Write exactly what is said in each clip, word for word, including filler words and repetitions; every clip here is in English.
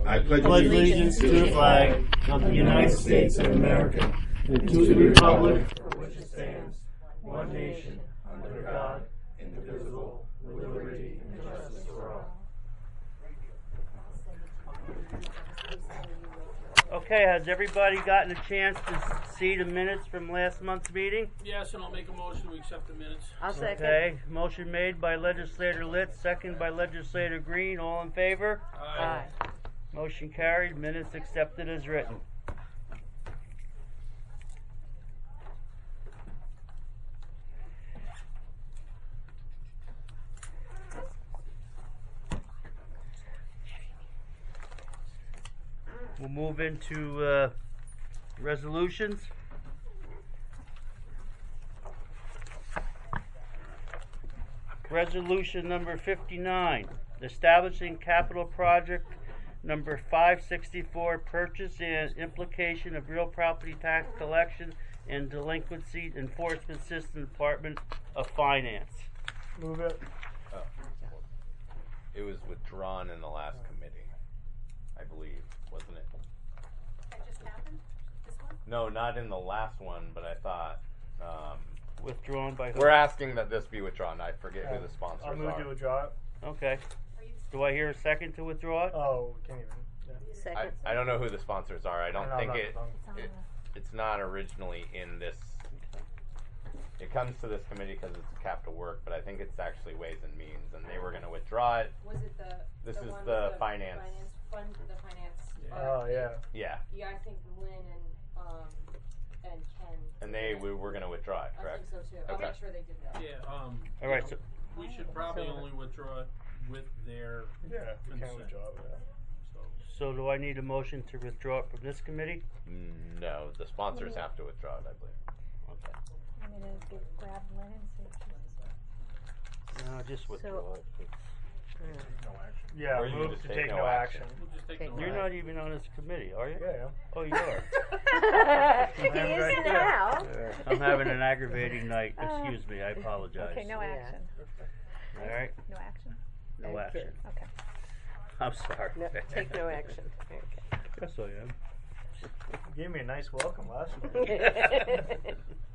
I pledge pledge allegiance to the flag of the United States of America and to the republic for which it stands, one nation, under God, indivisible, with liberty and justice for all. Okay, has everybody gotten a chance to see the minutes from last month's meeting? Yes, and I'll make a motion to accept the minutes. I'll second. Okay, motion made by legislator Litz, second by legislator Green. All in favor? Aye. Motion carried. Minutes accepted as written. We'll move into uh, resolutions. Resolution number fifty-nine, establishing capital project number five sixty-four, purchase and implication of real property tax collection and delinquency enforcement system, Department of Finance. Move it. Oh. It was withdrawn in the last committee, I believe, wasn't it? That just happened? This one? No, not in the last one, but I thought, um, Withdrawn by who? we're asking that this be withdrawn. I forget who the sponsors I'll move are. to withdraw it. Okay. Do I hear a second to withdraw it? Oh, we can't even. Yeah. Second. I, I don't know who the sponsors are. I don't No, think not it, the phone. it it's not originally in this. It comes to this committee because it's capital work, but I think it's actually Ways and Means, and they were going to withdraw it. Was it the This the is one the with the finance. finance fund, the finance? Yeah. Oh, yeah. Yeah, Yeah, I think Lynn and um and Ken. and they we were going to withdraw it, I correct? think so too. I'll Okay. make sure they did that. Yeah, um. All right, you know, so- we should probably only withdraw it with their Yeah, we can consent. withdraw it. Yeah. So, So do I need a motion to withdraw it from this committee? No, the sponsors have to withdraw it, I believe. Okay. I'm gonna give, grab Lynn and see if she's. No, just withdraw it. No action. Yeah, Or you move just to take take no no action. action. we'll just take Okay. no You're action. not even on this committee, are you? Yeah, yeah. Oh, you are. he is now. I'm having an aggravating night. Excuse me. I apologize. Okay, no Yeah. action. All right. No action. No Okay. action. Okay. I'm sorry. No, take no action. Okay. Yes, I am. You gave me a nice welcome last night.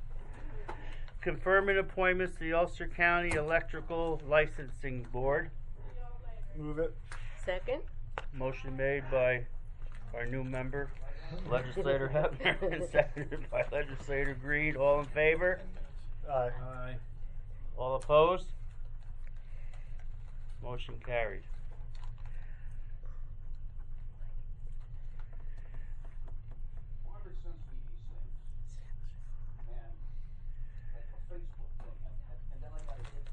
Confirming appointments to the Ulster County Electrical Licensing Board. Move it. Second? Motion made by our new member, Legislator Hebner, and seconded by Legislator Green. All in favor? Aye. Aye. All opposed? Motion carried. Margaret sends me these things, and like a Facebook thing, and, and then I gotta hit.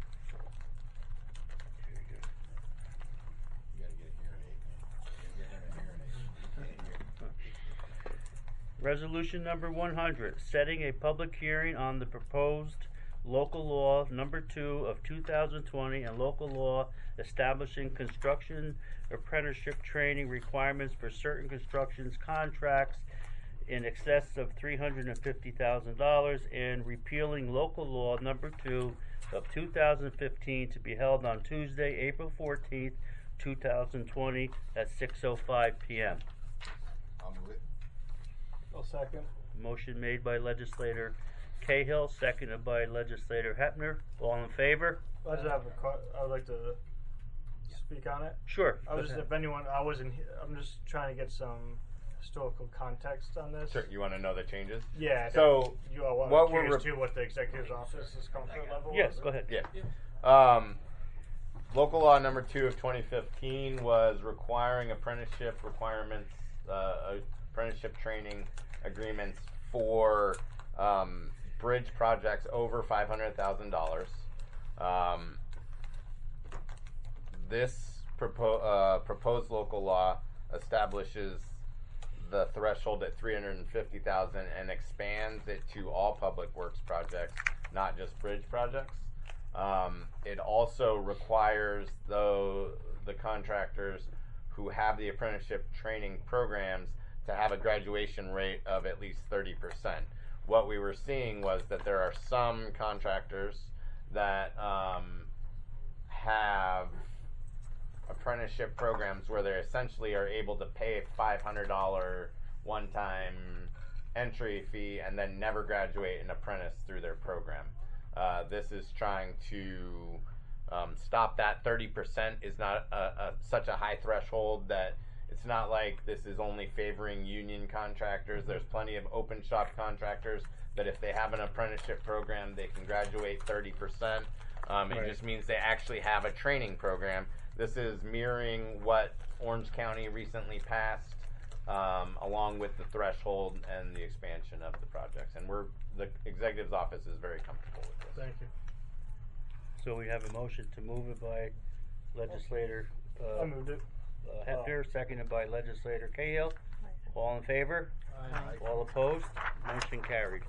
You gotta get a hearing aid, man. You gotta get him a hearing aid. You can't hear. Resolution number one hundred, setting a public hearing on the proposed local law number two of two thousand twenty and local law establishing construction apprenticeship training requirements for certain constructions contracts in excess of three hundred fifty thousand dollars and repealing local law number two of two thousand fifteen to be held on Tuesday, April fourteenth, two thousand twenty at six oh five p.m. I'll move it. I'll second. Motion made by legislator Cahill, seconded by legislator Hepner. All in favor? I just have a. que- I would like to speak on it. Sure. I was just, if anyone, I wasn't. he- I'm just trying to get some historical context on this. Sure, you want to know the changes? Yeah. So, that- you are what, what curious we're too what the executive's office's comfort level Yes, is? go ahead. Yeah. Um, local law number two of twenty fifteen was requiring apprenticeship requirements, uh, apprenticeship training agreements for um, bridge projects over five hundred thousand dollars. Um, this propo- uh, proposed local law establishes the threshold at three hundred fifty thousand dollars and expands it to all public works projects, not just bridge projects. Um, it also requires the, the contractors who have the apprenticeship training programs to have a graduation rate of at least thirty percent. What we were seeing was that there are some contractors that um, have apprenticeship programs where they essentially are able to pay a five hundred dollar one-time entry fee and then never graduate an apprentice through their program. Uh, this is trying to um, stop that. thirty percent is not a, a, such a high threshold that it's not like this is only favoring union contractors. There's plenty of open shop contractors that if they have an apprenticeship program, they can graduate thirty percent. Um, Right. It just means they actually have a training program. This is mirroring what Orange County recently passed, um, along with the threshold and the expansion of the projects. And we're, the executive's office is very comfortable with this. Thank you. So we have a motion to move it by legislator, uh, I moved it. uh, Hefner, seconded by legislator Cahill. All in favor? Aye. All opposed? Motion carried.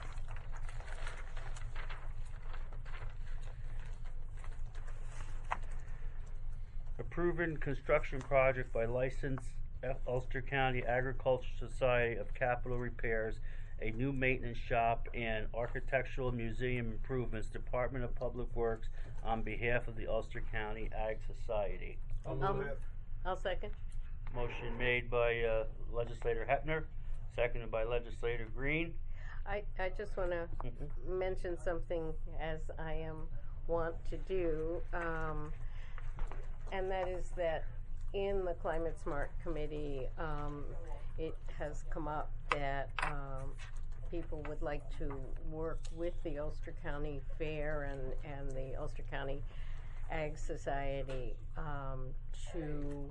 Approving construction project by licensed F- Ulster County Agricultural Society of Capital Repairs, a new maintenance shop and architectural museum improvements, Department of Public Works, on behalf of the Ulster County Ag Society. I'll Um, move it. I'll second. Motion made by uh, legislator Hepner, seconded by legislator Green. I, I just want to Mhm. mention something as I am want to do, um, and that is that in the Climate Smart Committee, um, it has come up that um, people would like to work with the Ulster County Fair and, and the Ulster County Ag Society um, to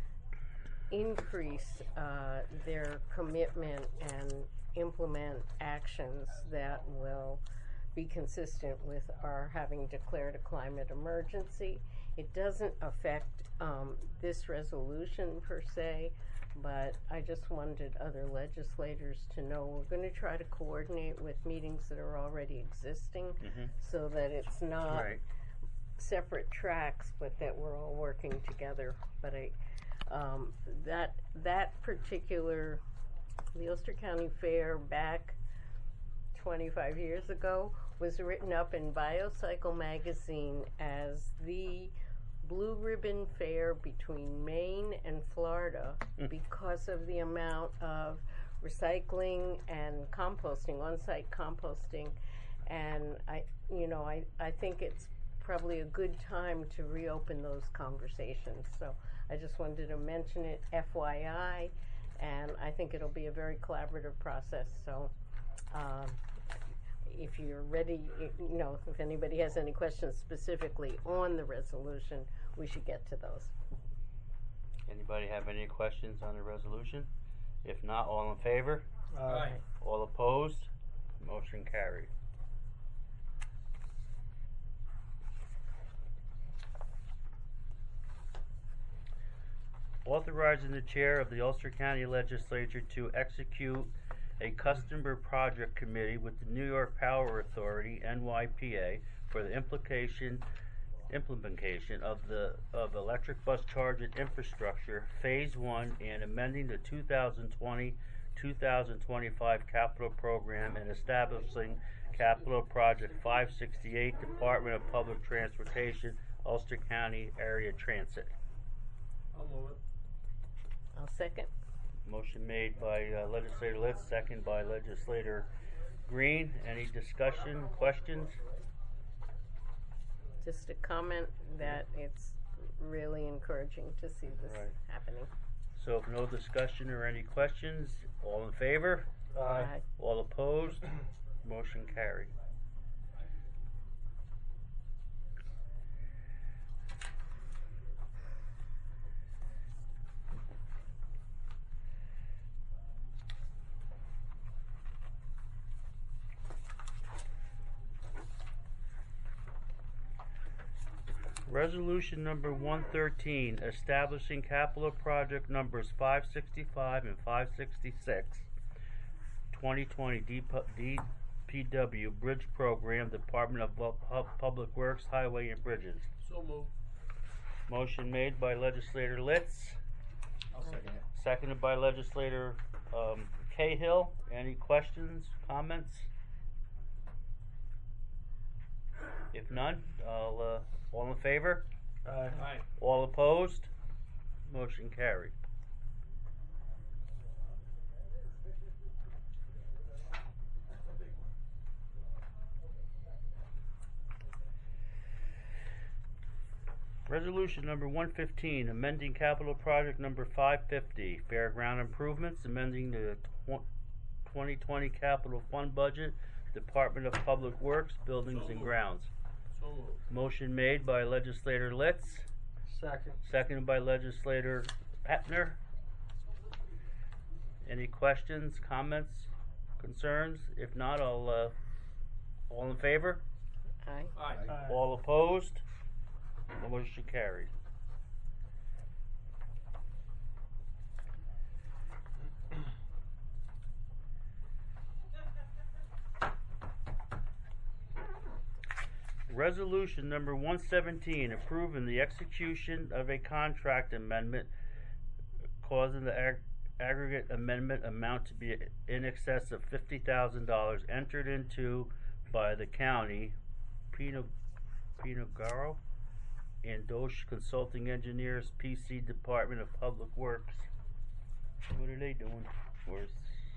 increase uh, their commitment and implement actions that will be consistent with our having declared a climate emergency. It doesn't affect um, this resolution per se, but I just wanted other legislators to know we're going to try to coordinate with meetings that are already existing Mhm. so that it's not Right. separate tracks, but that we're all working together. But I, um, that that particular, the Ulster County Fair back twenty-five years ago was written up in Biocycle magazine as the blue ribbon fair between Maine and Florida because of the amount of recycling and composting, on-site composting. And I, you know, I, I think it's probably a good time to reopen those conversations. So I just wanted to mention it, F Y I, and I think it'll be a very collaborative process. So um, if you're ready, i- you know, if anybody has any questions specifically on the resolution, we should get to those. Anybody have any questions on the resolution? If not, all in favor? Aye. All opposed? Motion carried. Authorizing the chair of the Ulster County Legislature to execute a customer project committee with the New York Power Authority, N Y P A, for the implication implementation of the of electric bus charging infrastructure phase one and amending the two thousand twenty two thousand twenty-five capital program and establishing capital project five sixty-eight, Department of Public Transportation, Ulster County Area Transit. I'll move it. I'll second. Motion made by uh, legislator Litz, second by legislator Green. Any discussion, questions? Just a comment that it's really encouraging to see this Right. happening. So if no discussion or any questions, all in favor? Aye. All opposed? Motion carried. Resolution number one thirteen, establishing capital project numbers five sixty-five and five sixty-six, twenty twenty D P W Bridge Program, Department of Bu- Pub- Public Works, Highway and Bridges. So moved. Motion made by legislator Litz, I'll second it. seconded by legislator um, Cahill. Any questions, comments? If none, I'll, uh, all in favor? Aye. Aye. All opposed? Motion carried. Resolution number one fifteen, amending capital project number five fifty, fairground improvements, amending the twenty twenty capital fund budget, Department of Public Works, Buildings and Grounds. So moved. Motion made by legislator Litz, Second. seconded by legislator Hepner. Any questions, comments, concerns? If not, I'll, uh, all in favor? Aye. Aye. All opposed? Motion carried. Resolution number one seventeen, approving the execution of a contract amendment causing the ag- aggregate amendment amount to be in excess of fifty thousand dollars entered into by the county, Pino, Pinogaro, and Dosh Consulting Engineers, P C Department of Public Works. What are they doing? Where's,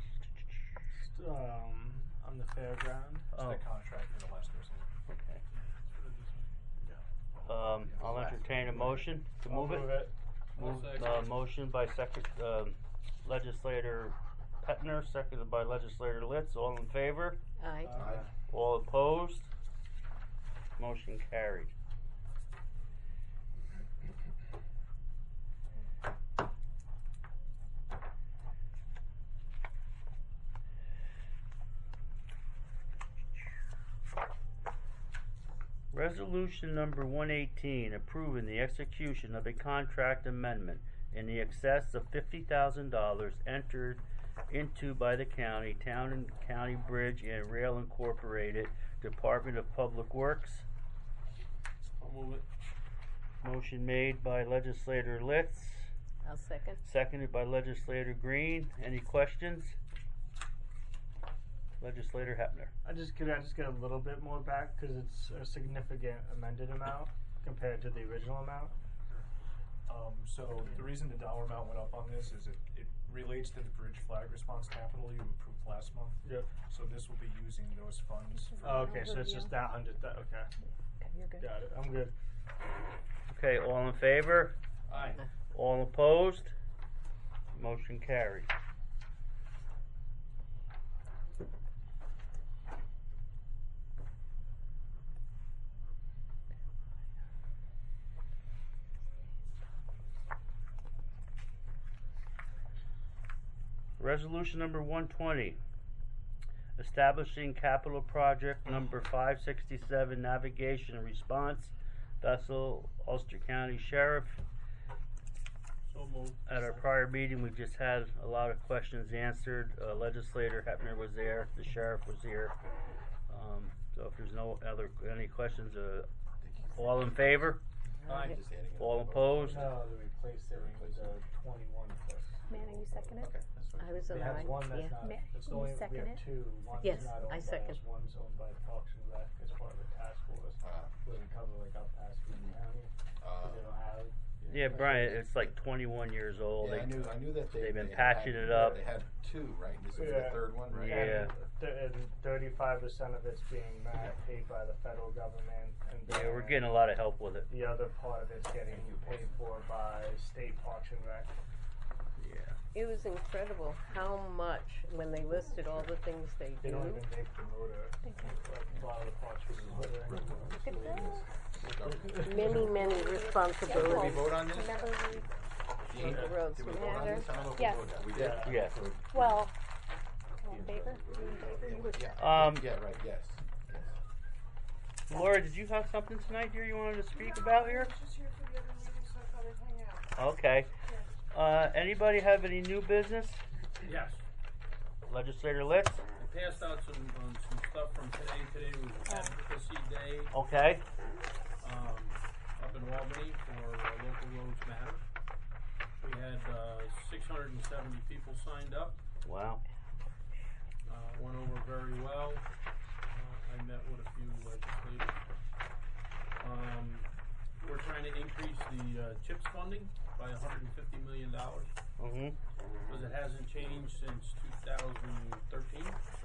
Um, on the fairground. oh, The contract for the last person. okay. Um, I'll entertain a motion to I'll move it. it. Move, second. uh, motion by second, um, legislator Petner, seconded by legislator Litz. All in favor? Aye. Aye. All opposed? Motion carried. Resolution number one eighteen, approving the execution of a contract amendment in the excess of fifty thousand dollars entered into by the county, Town and County Bridge and Rail Incorporated, Department of Public Works. I'll move it. Motion made by legislator Litz, I'll second. seconded by legislator Green. Any questions? Legislator Hepner. I just could I just get a little bit more back because it's a significant amended amount compared to the original amount. Um, so the reason the dollar amount went up on this is it, it relates to the bridge flag response capital you approved last month. Yep. So this will be using those funds for. Oh, okay, so it's just that hundred. That okay. Okay, you're good. Got it. I'm good. Okay, all in favor? Aye. All opposed? Motion carried. Resolution number one twenty, establishing capital project number five sixty-seven, navigation and response vessel, Ulster County Sheriff. So moved. At our prior meeting, we just had a lot of questions answered. Uh, legislator Hepner was there, the sheriff was here. Um, so if there's no other, any questions, uh, all in favor? Aye. All opposed? No, they replaced it with the twenty-one plus. Manny, you second it? I was We an have aye. one that's Yeah. not. Ma- It's you only we second have it? two. One's Yes, not owned I by second. us. One's owned by Parks and Rec as part of the task force. Uh, Where we cover like up past Green County. 'Cause uh, they don't have. Yeah, Brian, it's like twenty-one years old. Yeah, I They- knew, I knew that they. they've been they patching had- it up. They had two, right? This is Yeah. the third one, right? Yeah. And, th- and thirty-five percent of it's being ma- paid by the federal government, and Yeah, we're then getting a lot of help with it. the other part of it's getting paid for by state Parks and Rec. Yeah. It was incredible how much, when they listed all the things they They do. don't even make the motor. A lot of the parts for the motor. Look at that. Many, many Did we responsibilities. vote on this? Remember we, The roads Did we we vote on had. this? I don't know if we Yes. voted. We Yeah. did? Yes. So- well, all in favor? You in favor? You would- Yeah. Um, Yeah, right, yes. Yes. Laura, did you have something tonight here you wanted to speak about here? Just here for the other meeting, so I thought I'd hang out. Okay. Uh, anybody have any new business? Yes. Legislator Litz? I passed out some, um, some stuff from today. Today was Advocacy Day, Okay. um, up in Albany for uh, Local Roads Matter. We had, uh, six hundred and seventy people signed up. Wow. Uh, went over very well. Uh, I met with a few legislators. Um, we're trying to increase the uh, CHIPS funding by one hundred fifty million dollars. Mm-hmm. Because it hasn't changed since two thousand thirteen.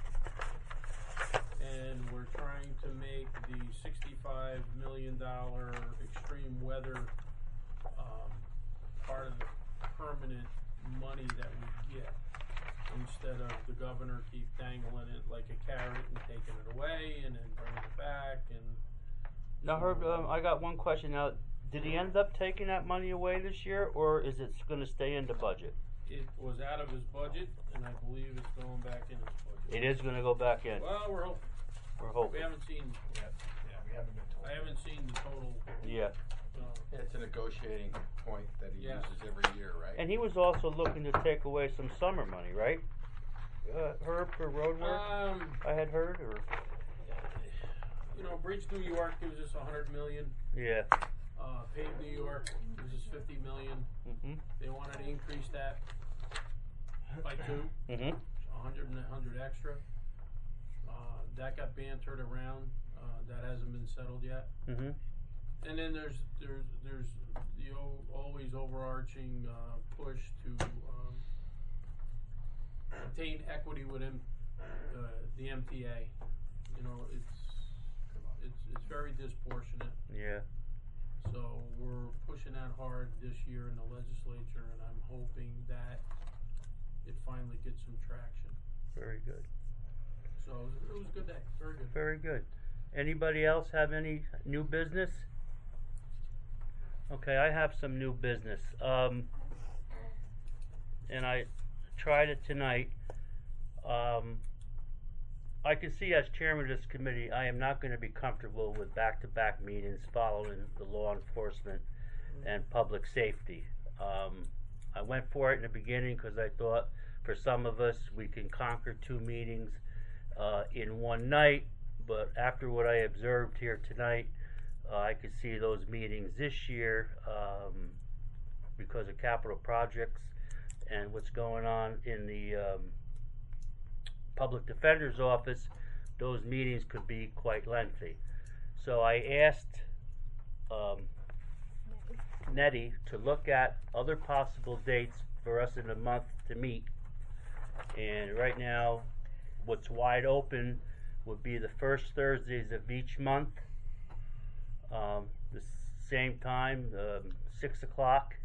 And we're trying to make the sixty-five million dollars extreme weather um, part of the permanent money that we get, instead of the governor keep dangling it like a carrot and taking it away and then bringing it back. And Now, Herb, um, I got one question. Now, did he end up taking that money away this year, or is it going to stay in the budget? it was out of his budget, and I believe it's going back in his budget. It is going to go back in. Well, we're hoping. We're hoping. We haven't seen. Yeah, yeah, we haven't been told. I haven't seen the total. Yeah. Uh, It's a negotiating point that he Yes. uses every year, right? And he was also looking to take away some summer money, right? Uh, Herb, for road work? um, I had heard, or? you know, Bridge New York gives us a hundred million. Yeah. Uh, Pave New York gives us fifty million. Mm-hmm. They wanted to increase that by two, Mm-hmm. a hundred and a hundred extra. Uh, that got bantered around. Uh, that hasn't been settled yet. Mm-hmm. And then there's there's there's the o- always overarching uh, push to um, obtain equity within uh, the M T A. You know, it's it's it's very disproportionate. Yeah. So we're pushing that hard this year in the legislature, and I'm hoping that it finally gets some traction. Very good. So it was, it was a good day. Very good. Very good. Anybody else have any new business? Okay, I have some new business. Um, and I tried it tonight. Um, I can see as chairman of this committee, I am not going to be comfortable with back-to-back meetings following the law enforcement and public safety. Um, I went for it in the beginning because I thought for some of us we can conquer two meetings uh, in one night. But after what I observed here tonight, uh, I could see those meetings this year um, because of capital projects and what's going on in the um, public defender's office. Those meetings could be quite lengthy. So I asked um, Nettie to look at other possible dates for us in a month to meet. And right now, what's wide open would be the first Thursdays of each month, um, the same time, um, six o'clock.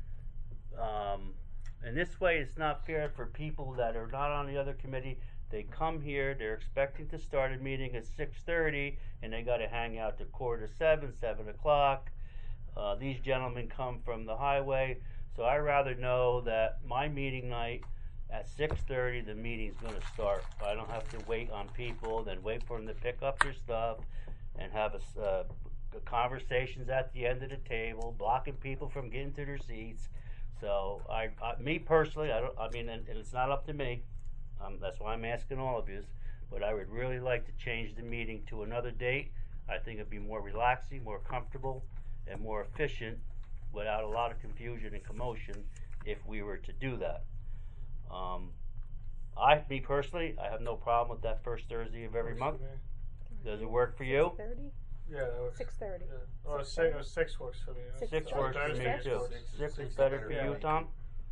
Um, and this way, it's not fair for people that are not on the other committee. They come here, they're expecting to start a meeting at six thirty, and they got to hang out to quarter to seven, seven o'clock. Uh, these gentlemen come from the highway, so I rather know that my meeting night at six thirty, the meeting's going to start. I don't have to wait on people, then wait for them to pick up their stuff and have a, uh, conversations at the end of the table, blocking people from getting to their seats. So, I, I me personally, I don't. I mean, and, and it's not up to me. Um, that's why I'm asking all of you. But I would really like to change the meeting to another date. I think it'd be more relaxing, more comfortable, and more efficient without a lot of confusion and commotion if we were to do that. Um, I, me personally, I have no problem with that first Thursday of every month. Does it work for you? six thirty? Yeah, that works. six thirty. Yeah. Or six, or six works for me. Six Six thirty. works for me Thursday. too. Six- Six six is is better better for for you, me. Tom?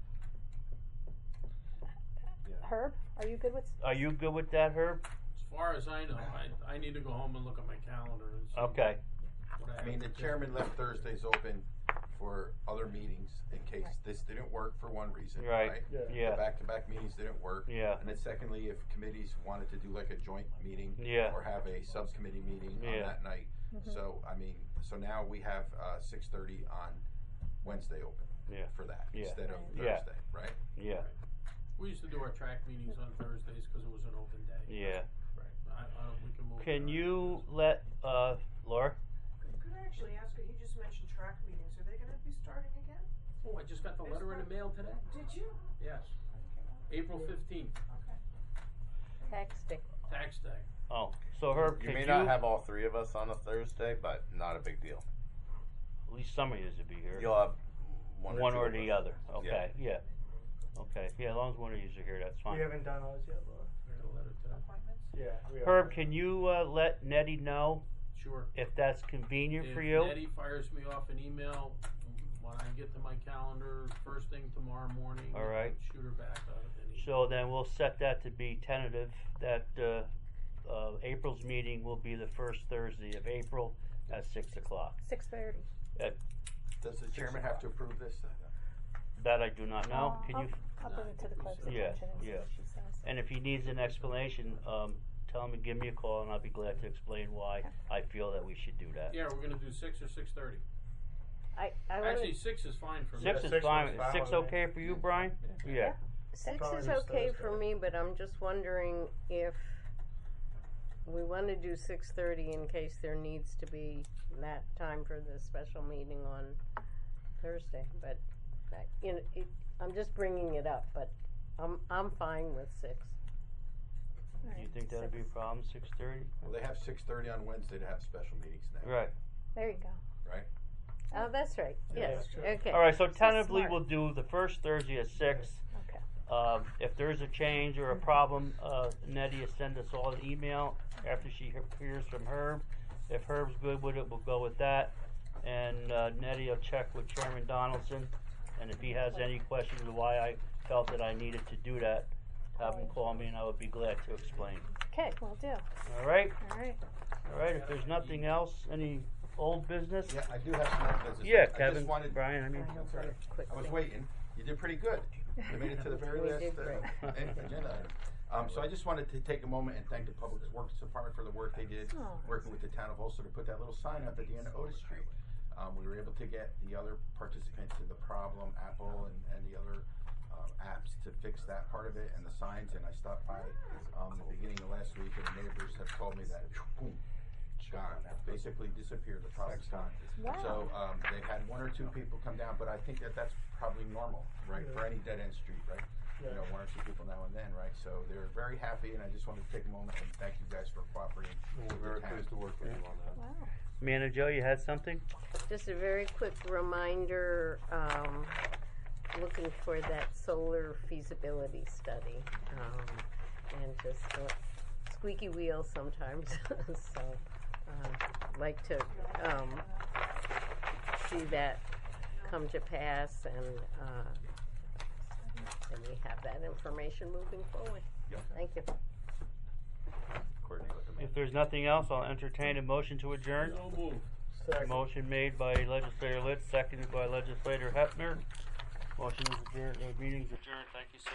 Herb, are you good with? Are you good with that, Herb? As far as I know, I, I need to go home and look at my calendar and see Okay. what I I have mean, the to do. chairman left Thursdays open for other meetings in case this didn't work for one reason, Right. right? Yeah. Yeah. The back-to-back meetings didn't work. Yeah. And then secondly, if committees wanted to do like a joint meeting Yeah. or have a subcommittee meeting Yeah. on that night. Mhm. So, I mean, so now we have uh, six thirty on Wednesday open Yeah. for that Yeah. instead of Yeah. Thursday, right? Yeah. We used to do our track meetings on Thursdays because it was an open day. Yeah. Right. I, I don't, we can move. Can it you let uh, Laura? Could I actually ask you, he just mentioned track meetings, are they gonna be starting again? around. Oh, I just got the letter in the mail today. Did you? Yes. April fifteenth, Tax day. tax day. Oh, so Herb, You could may you? not have all three of us on a Thursday, but not a big deal. At least some of you to be here. You'll have one, One or, or two the of us. other. Okay. Yeah. Okay. Yeah. As long as one of you are here, that's fine. We haven't done ours yet, Laura. I got a letter today. Appointments? Yeah. We are. Herb, can you uh, let Nettie know Sure. if that's convenient If for you. Nettie fires me off an email, when I get to my calendar, first thing tomorrow morning, All right. shoot her back uh, an email. So then we'll set that to be tentative, that uh, uh, April's meeting will be the first Thursday of April at six o'clock. Six thirty. At, Does the chairman have to approve this? that I do not know. Can you? I'll bring it to the clerk's Yeah, attention and see yeah. what she says. And if he needs an explanation, um, tell him to give me a call and I'll be glad to explain why I feel that we should do that. Yeah, we're gonna do six or six thirty. I, I wanna- Actually, six is fine for me. Six is six fine. was Is fine six with me. okay for you, Brian? Yeah. Six Probably is just okay Thursday. for me, but I'm just wondering if we want to do six thirty in case there needs to be that time for the special meeting on Thursday. But uh, you know, it, I'm just bringing it up. But I'm I'm fine with six. All Do you right, think that'd be a six. problem, six thirty? Well, they have six thirty on Wednesday to have special meetings now. Right. There you go. Right? Oh, that's right. Yeah, Yes. that's true. Okay. All right, so So tentatively smart. we'll do the first Thursday at six. Okay. Um, if there's a change or a problem, uh, Nettie will send us all an email after she he- hears from Herb. If Herb's good with it, we'll go with that. And uh, Nettie will check with Chairman Donaldson. And if he has any questions of why I felt that I needed to do that, have him call me and I would be glad to explain. Okay, will do. All right? All right. All right, if there's nothing else, any old business? Yeah, I do have some more business. Yeah, I Kevin, just wanted, Brian, I mean. That's all right. Quick I was thing. waiting. You did pretty good. You made it to the very We last did uh, great. a- agenda item. Um, so I just wanted to take a moment and thank the Public Works Department for the work they did, Oh. working with the town of Ulster to put that little sign up at the end of Otis Street. Um, we were able to get the other participants in the problem, Apple and, and the other um, apps to fix that part of it and the signs. And I stopped by um, the beginning of last week, and the neighbors have told me that boom, gone, basically disappeared. The problem's gone. Wow. So um, they've had one or two people come down, but I think that that's probably normal, right, for any dead end street, right? You know, one or two people now and then, right? So they're very happy, and I just wanted to take a moment and thank you guys for cooperating. We're very pleased to work with you on that. Wow. Manager Joe, you had something? Just a very quick reminder, um, looking for that solar feasibility study. Um, and just uh, squeaky wheels sometimes. So, uh, like to um, see that come to pass and, uh, and we have that information moving forward. Yep. Thank you. Coordinate with them. If there's nothing else, I'll entertain a motion to adjourn. So moved. Second. Motion made by legislator Litz, seconded by legislator Hepner. Motion is adjourned, uh, meeting's adjourned. Thank you, sir.